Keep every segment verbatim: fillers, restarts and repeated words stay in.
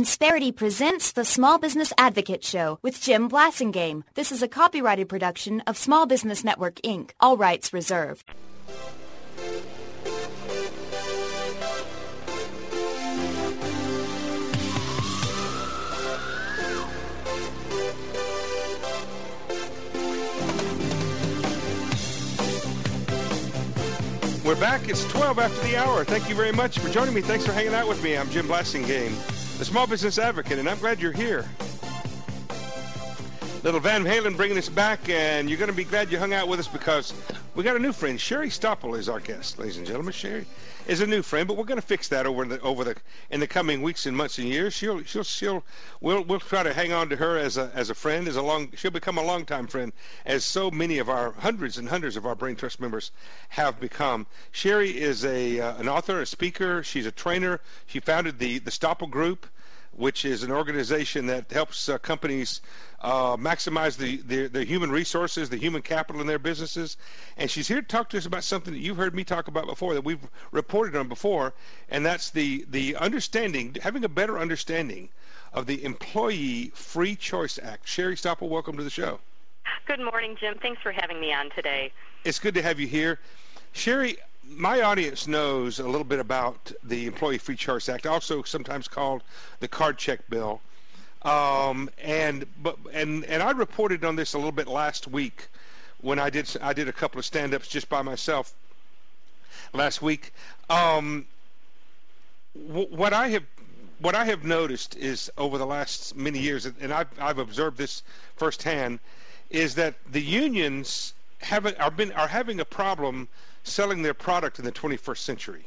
Insperity presents the Small Business Advocate Show with Jim Blasingame. This is a copyrighted production of Small Business Network, Incorporated. All rights reserved. We're back. It's twelve after the hour. Thank you very much for joining me. Thanks for hanging out with me. I'm Jim Blasingame, the Small Business Advocate, and I'm glad you're here. Little Van Halen bringing us back, and you're going to be glad you hung out with us because we got a new friend. Sherry Stoppel is our guest, ladies and gentlemen. Sherry is a new friend, but we're going to fix that over the over the in the coming weeks and months and years. She'll she'll she'll we'll we'll try to hang on to her as a as a friend, as a long she'll become a longtime friend, as so many of our hundreds and hundreds of our Brain Trust members have become. Sherry is a uh, an author, a speaker. She's a trainer. She founded the the Stoppel Group, which is an organization that helps uh, companies uh, maximize the, the, the human resources, the human capital in their businesses. And she's here to talk to us about something that you've heard me talk about before, that we've reported on before, and that's the, the understanding, having a better understanding of the Employee Free Choice Act. Sherry Stoppel, welcome to the show. Good morning, Jim. Thanks for having me on today. It's good to have you here. Sherry, my audience knows a little bit about the Employee Free Choice Act, also sometimes called the Card Check Bill. Um, and but and and I reported on this a little bit last week when I did I did a couple of stand-ups just by myself last week. Um, w- what I have what I have noticed is over the last many years, and I've I've observed this firsthand, is that the unions have are been are having a problem selling their product in the twenty-first century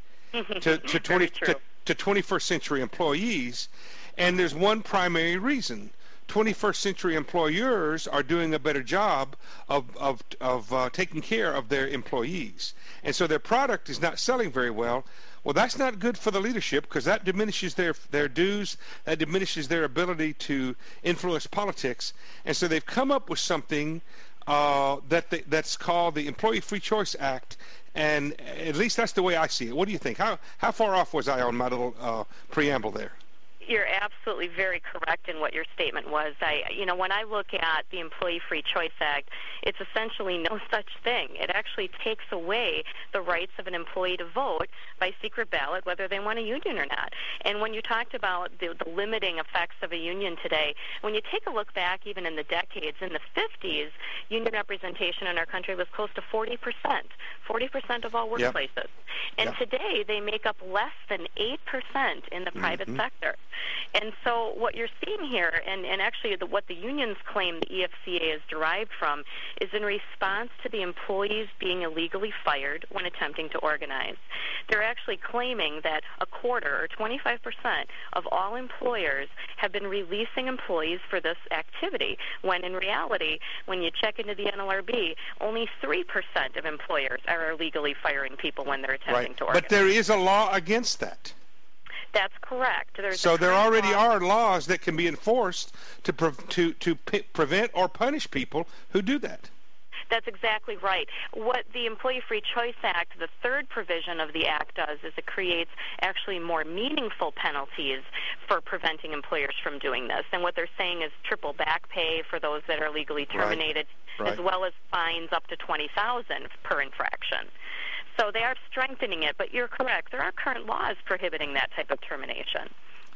to to, twenty, to to twenty-first century employees, and there's one primary reason. twenty-first century employers are doing a better job of of of uh, taking care of their employees, and so their product is not selling very well. Well, that's not good for the leadership because that diminishes their their dues, that diminishes their ability to influence politics, and so they've come up with something Uh, that the, that's called the Employee Free Choice Act, and at least that's the way I see it. What do you think? How how far off was I on my little uh, preamble there? You're absolutely very correct in what your statement was. I, you know, when I look at the Employee Free Choice Act, it's essentially no such thing. It actually takes away the rights of an employee to vote by secret ballot, whether they want a union or not. And when you talked about the, the limiting effects of a union today, when you take a look back even in the decades, in the fifties, union representation in our country was close to forty percent, forty percent of all workplaces. Yep. And yep. Today they make up less than eight percent in the private mm-hmm. sector. And so what you're seeing here, and, and actually the, what the unions claim the E F C A is derived from, is in response to the employees being illegally fired when attempting to organize. They're actually claiming that a quarter, or twenty-five percent, of all employers have been releasing employees for this activity, when in reality, when you check into the N L R B, only three percent of employers are illegally firing people when they're attempting right. to organize. But there is a law against that. That's correct. There's so there already law. are laws that can be enforced to pre- to to p- prevent or punish people who do that. That's exactly right. What the Employee Free Choice Act, the third provision of the Act, does is it creates actually more meaningful penalties for preventing employers from doing this. And what they're saying is triple back pay for those that are legally terminated, right. Right. as well as fines up to twenty thousand dollars per infraction. So they are strengthening it, but you're correct. There are current laws prohibiting that type of termination.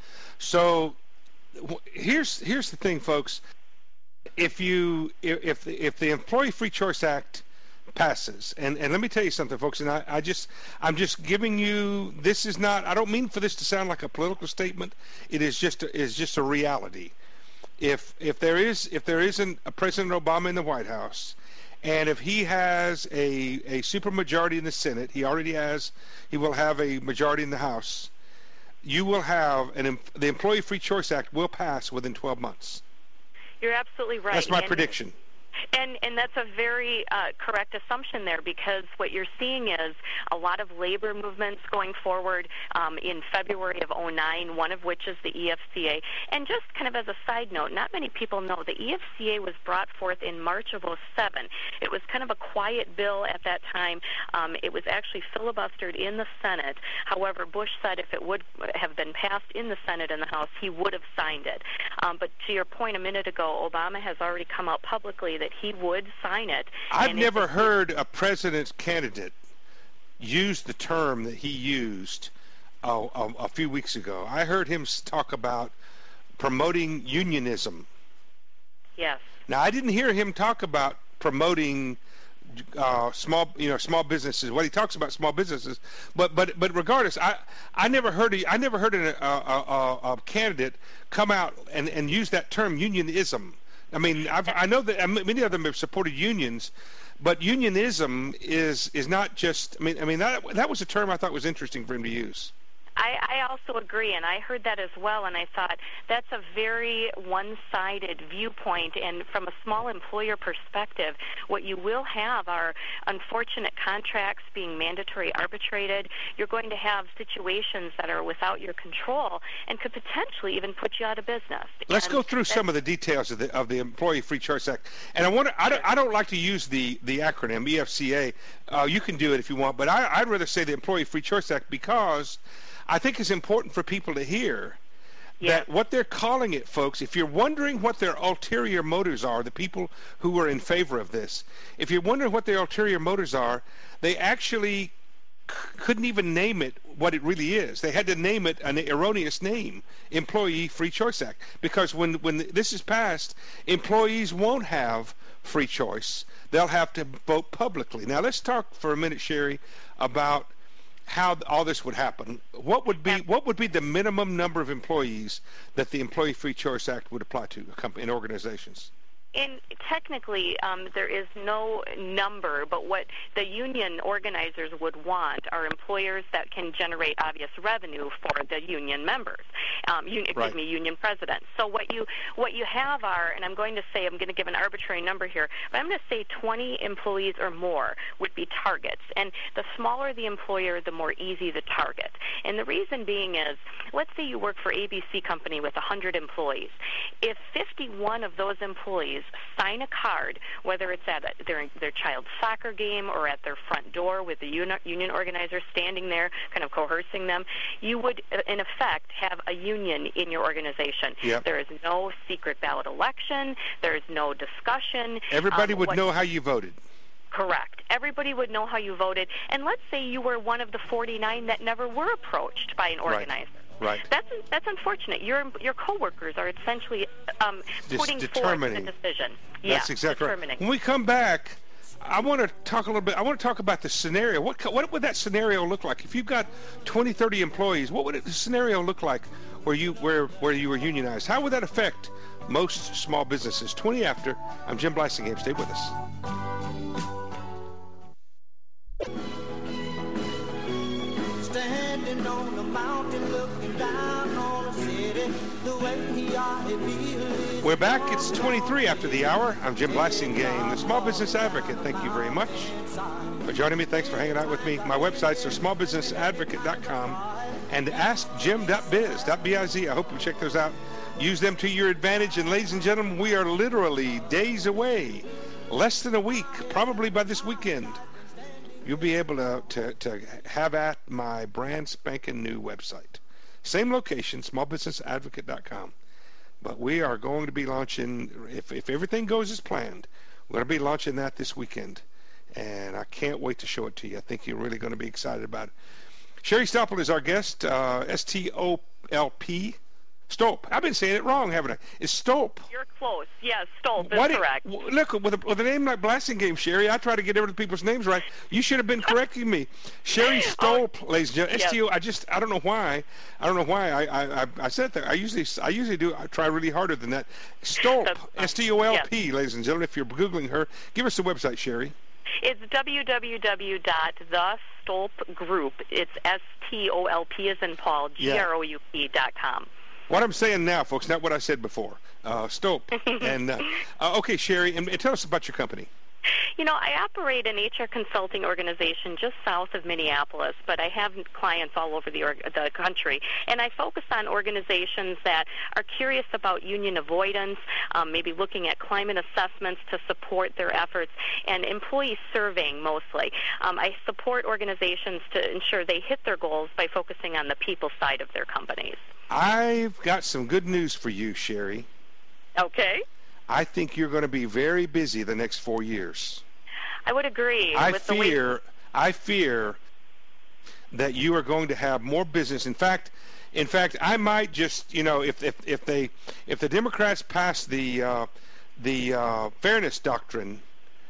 So here's here's the thing, folks. If you if if the Employee Free Choice Act passes, and, and let me tell you something, folks, and I, I just I'm just giving you, this is not, I don't mean for this to sound like a political statement. It is just a, is just a reality. If if there is if there isn't a President Obama in the White House, and if he has a, a supermajority in the Senate, he already has, he will have a majority in the House, you will have, an the Employee Free Choice Act will pass within twelve months. You're absolutely right. That's my and prediction. And and that's a very uh, correct assumption there, because what you're seeing is a lot of labor movements going forward um, in February of oh nine, one of which is the E F C A. And just kind of as a side note, not many people know the E F C A was brought forth in March of oh seven. It was kind of a quiet bill at that time. Um, it was actually filibustered in the Senate. However, Bush said if it would have been passed in the Senate and the House, he would have signed it. Um, but to your point a minute ago, Obama has already come out publicly that he would sign it. I've never it, heard a president's candidate use the term that he used uh, a, a few weeks ago. I heard him talk about promoting unionism. Yes. Now, I didn't hear him talk about promoting uh, small, you know, small businesses. What he talks about small businesses, but but but regardless, I I never heard a, I never heard a, a, a, a candidate come out and, and use that term unionism. I mean, I've, I know that many of them have supported unions, but unionism is is not just. I mean, I mean that that was a term I thought was interesting for him to use. I, I also agree, and I heard that as well, and I thought that's a very one-sided viewpoint, and from a small employer perspective, what you will have are unfortunate contracts being mandatory arbitrated. You're going to have situations that are without your control and could potentially even put you out of business. Let's and go through some of the details of the of the Employee Free Choice Act, and I want to, I don't, I don't like to use the, the acronym E F C A. Uh, you can do it if you want, but I, I'd rather say the Employee Free Choice Act, because I think it's important for people to hear yeah. that what they're calling it, folks, if you're wondering what their ulterior motives are, the people who are in favor of this, if you're wondering what their ulterior motives are, they actually c- couldn't even name it what it really is. They had to name it an erroneous name, Employee Free Choice Act, because when, when this is passed, employees won't have free choice. They'll have to vote publicly. Now, let's talk for a minute, Sherry, about how all this would happen. What would be what would be the minimum number of employees that the Employee Free Choice Act would apply to in organizations? And technically, um, there is no number, but what the union organizers would want are employers that can generate obvious revenue for the union members, um, un- excuse right. me, union presidents. So what you what you have are, and I'm going to say, I'm going to give an arbitrary number here, but I'm going to say twenty employees or more would be targets. And the smaller the employer, the more easy the target. And the reason being is, let's say you work for A B C Company with one hundred employees. If fifty-one of those employees sign a card, whether it's at a, their their child's soccer game or at their front door with the uni- union organizer standing there kind of coercing them, you would, in effect, have a union in your organization. Yep. There is no secret ballot election. There is no discussion. Everybody um, would what, know how you voted. Correct. Everybody would know how you voted. And let's say you were one of the forty-nine that never were approached by an organizer. Right. Right. That's that's unfortunate. Your your coworkers are essentially um, putting forth the decision. Yeah, that's exactly determining. right. When we come back, I want to talk a little bit. I want to talk about the scenario. What what would that scenario look like if you've got twenty, thirty employees? What would it, the scenario look like where you where where you were unionized? How would that affect most small businesses? twenty after. I'm Jim Blasingame. Stay with us. Standing on a mountain looking down on a city, the way he ought to be. We're back. It's twenty-three after the hour. I'm Jim Blasingame, the Small Business Advocate. Thank you very much for joining me. Thanks for hanging out with me. My websites are small business advocate dot com and ask jim dot biz. .biz. I hope you check those out. Use them to your advantage. And ladies and gentlemen, we are literally days away, less than a week, probably by this weekend. You'll be able to, to, to have at my brand spanking new website. Same location, small business advocate dot com. But we are going to be launching, if, if everything goes as planned, we're going to be launching that this weekend. And I can't wait to show it to you. I think you're really going to be excited about it. Sherry Stoppel is our guest, uh, S T O L P. Stolp. I've been saying it wrong, haven't I? It's Stolp. You're close. Yes, Stolp is Why did, correct. Look, with a, with a name like Blasingame, Sherry, I try to get every people's names right. You should have been correcting me. Sherry Stolp, oh, ladies and gentlemen. S T O, I just, I don't know why. I don't know why I, I, I, I said that. I usually, I usually do, I try really harder than that. Stolp, S T O L P, yes. Ladies and gentlemen. If you're Googling her, give us the website, Sherry. It's w w w dot the stolp group. It's S T O L P as in Paul, G R O U P dot com. What I'm saying now, folks, not what I said before. Uh, Stope. and uh, uh, okay, Sherry, and, and tell us about your company. You know, I operate an H R consulting organization just south of Minneapolis, but I have clients all over the, org- the country. And I focus on organizations that are curious about union avoidance, um, maybe looking at climate assessments to support their efforts, and employee surveying mostly. Um, I support organizations to ensure they hit their goals by focusing on the people side of their companies. I've got some good news for you, Sherry. Okay. I think you're going to be very busy the next four years. I would agree. I with fear, the way- I fear that you are going to have more business. In fact, in fact, I might just, you know, if if, if they if the Democrats pass the uh, the uh, fairness doctrine,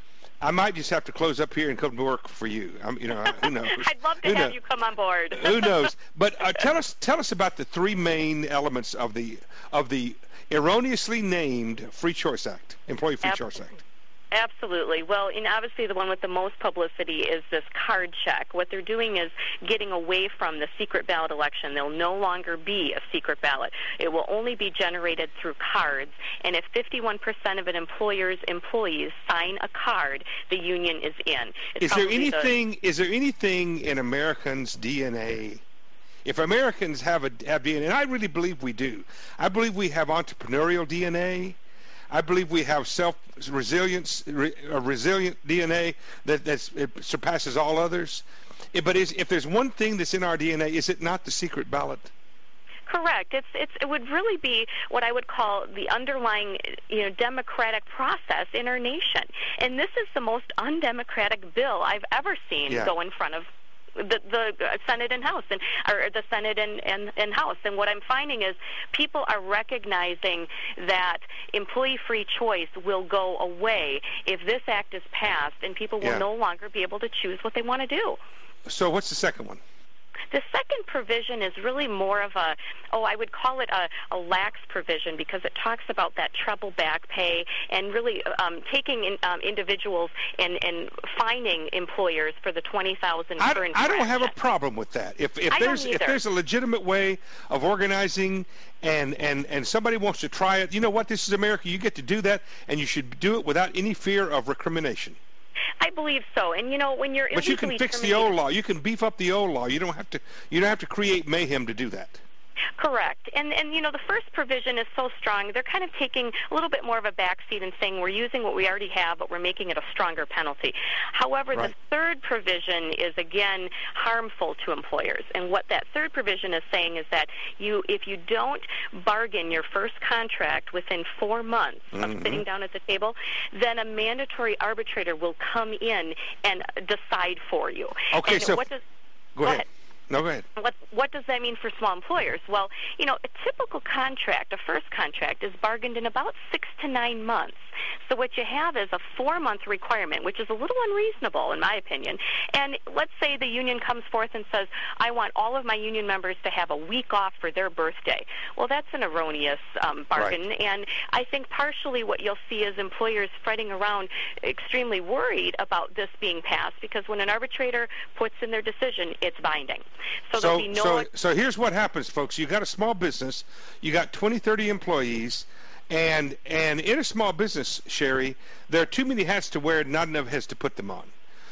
I might just have to close up here and come to work for you. I'm, you know, who knows? I'd love to who have knows? you come on board. Who knows? But uh, tell us tell us about the three main elements of the of the erroneously named Free Choice Act, Employee Free Absolutely. Choice Act. Absolutely. Well, and obviously the one with the most publicity is this card check. What they're doing is getting away from the secret ballot election. There'll no longer be a secret ballot. It will only be generated through cards. And if fifty-one percent of an employer's employees sign a card, the union is in. It's Is there probably anything? the- Is there anything in Americans' D N A? If Americans have a have D N A, and I really believe we do. I believe we have entrepreneurial D N A. I believe we have self-resilience, re, a resilient D N A that that's, it surpasses all others. It, but is, if there's one thing that's in our D N A, is it not the secret ballot? Correct. It's it's it would really be what I would call the underlying, you know, democratic process in our nation. And this is the most undemocratic bill I've ever seen Yeah. go in front of the, the Senate and House, and or the Senate and, and, and House. And what I'm finding is people are recognizing that employee-free choice will go away if this act is passed, and people will Yeah. no longer be able to choose what they want to do. So what's the second one? The second provision is really more of a, oh, I would call it a, a lax provision because it talks about that treble back pay and really um, taking in, um, individuals and, and fining employers for the twenty thousand dollars I, per I infraction. don't have a problem with that. If if I don't there's if either. there's a legitimate way of organizing and, and, and somebody wants to try it, you know what? This is America. You get to do that, and you should do it without any fear of recrimination. I believe so. And, you know, when you're But you can illegally fix the terminated- old law. You can beef up the old law. You don't have to. You don't have to create mayhem to do that. Correct. And, and, you know, the first provision is so strong, they're kind of taking a little bit more of a backseat and saying we're using what we already have, but we're making it a stronger penalty. However, Right. the third provision is, again, harmful to employers. And what that third provision is saying is that you, if you don't bargain your first contract within four months Mhm. of sitting down at the table, then a mandatory arbitrator will come in and decide for you. Okay, and so what does, Go, go ahead. ahead. No, go ahead. What what does that mean for small employers? Well, you know, a typical contract, a first contract, is bargained in about six to nine months. So what you have is a four-month requirement, which is a little unreasonable, in my opinion. And let's say the union comes forth and says, I want all of my union members to have a week off for their birthday. Well, that's an erroneous um, bargain. Right. And I think partially what you'll see is employers fretting around extremely worried about this being passed because when an arbitrator puts in their decision, it's binding. So, there'll So, be no so, so here's what happens, folks. You got a small business. You got twenty, thirty employees. And and in a small business, Sherry, there are too many hats to wear, not enough heads to put them on.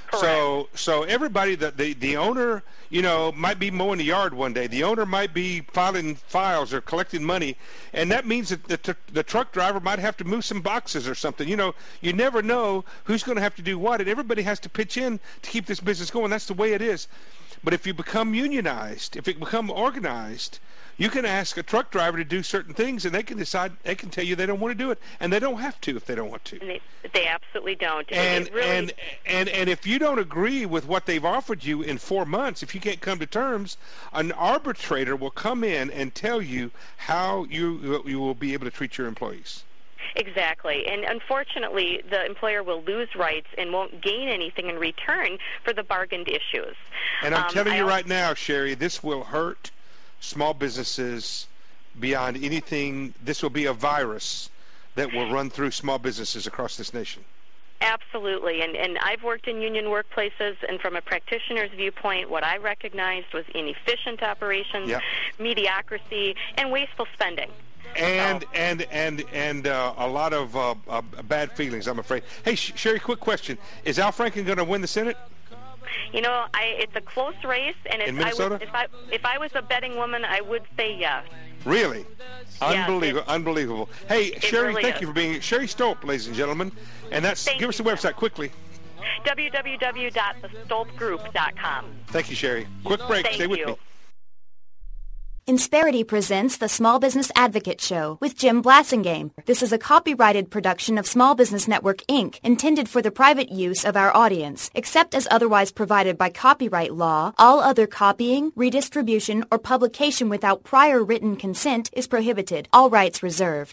So so everybody, the, the the owner, you know, might be mowing the yard one day. The owner might be filing files or collecting money, and that means that the, t- the truck driver might have to move some boxes or something. You know, you never know who's going to have to do what, and everybody has to pitch in to keep this business going. That's the way it is. But if you become unionized, if it become organized, you can ask a truck driver to do certain things, and they can decide. They can tell you they don't want to do it, and they don't have to if they don't want to. And they, they absolutely don't. And it really, and and and if you don't agree with what they've offered you in four months, if you can't come to terms, an arbitrator will come in and tell you how you you will be able to treat your employees. Exactly. And unfortunately, the employer will lose rights and won't gain anything in return for the bargained issues. And I'm Um, telling I you al- right now, Sherry, this will hurt small businesses beyond anything. This will be a virus that will run through small businesses across this nation. Absolutely, and, and I've worked in union workplaces, and from a practitioner's viewpoint, what I recognized was inefficient operations, yep. mediocrity, and wasteful spending. And so. and and and uh, a lot of uh, uh, bad feelings, I'm afraid. Hey, Sherry, quick question: is Al Franken going to win the Senate? You know, I, it's a close race, and if in Minnesota? I, was, if I if I was a betting woman, I would say yes. Really? Yeah, Unbelievable! it, unbelievable. Hey, Sherry, really thank is. you for being Sherry Stolp, ladies and gentlemen. And that's thank give us the you, website quickly. w w w dot the stolp group dot com. Thank you, Sherry. Quick break. Thank Stay with you. me. Insperity presents the Small Business Advocate Show with Jim Blasingame. This is a copyrighted production of Small Business Network, Incorporated, intended for the private use of our audience. Except as otherwise provided by copyright law, all other copying, redistribution, or publication without prior written consent is prohibited. All rights reserved.